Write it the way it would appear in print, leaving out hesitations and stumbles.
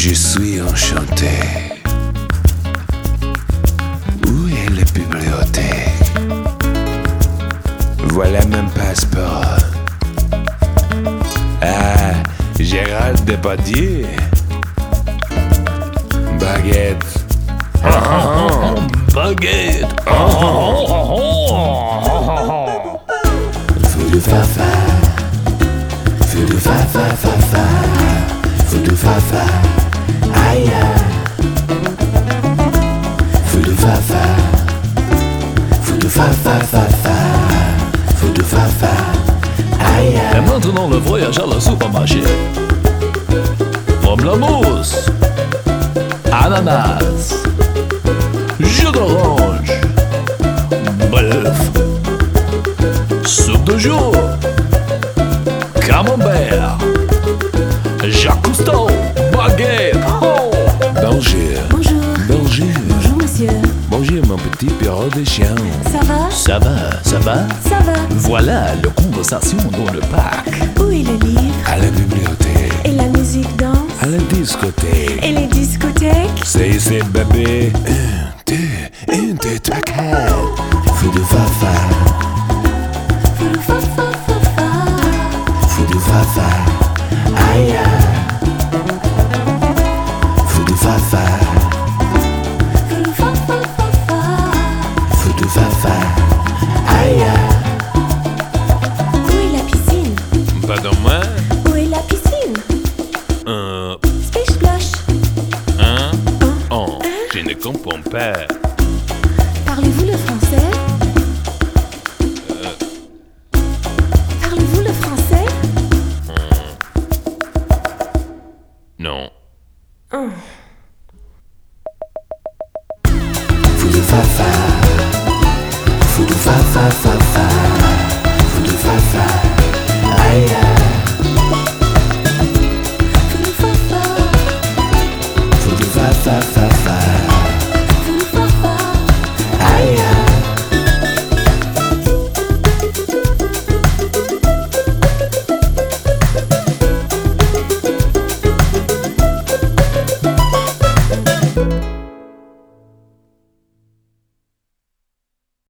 Je suis enchanté. Où est la bibliothèque? Voilà mon passeport. Ah, Gérald Depardieu. Baguette. Baguette. Fou de fafa. Fou de fafa, fafa. Fou de fafa. Aïe. Fou de fafa. Fou de fafa, fafa. Fou de fafa. Aïe. Et maintenant le voyage à la supermarché. Pamplemousse, ananas, jus d'orange, bœuf, soupe de jour, camembert, Jacques Cousteau, baguette. Oh. Bonjour. Bonjour. Bonjour. Bonjour monsieur. Bonjour mon petit perro de chien. Ça va? Ça va, ça va. Ça va. Voilà la conversation dans le parc. Où est le livre? À la bibliothèque. Et la musique danse? À la discothèque. Et les discothèques? C'est ici bébé. Un, deux, trois, quatre. Fou de fafa. Fou de fa fa fa fa. Fou de fafa. Aïe. Fou de fafa. Fou de fa fa fa fa. Fou de fafa. Aïe. Où est la piscine? Pardon moi? Où est la piscine? Splish splash. Oh, je ne comprends pas. Parlez-vous le français? Parlez-vous le français? Non. Fou de fafa. Fou de fafa, fafa. Fou de fafa. Aïe.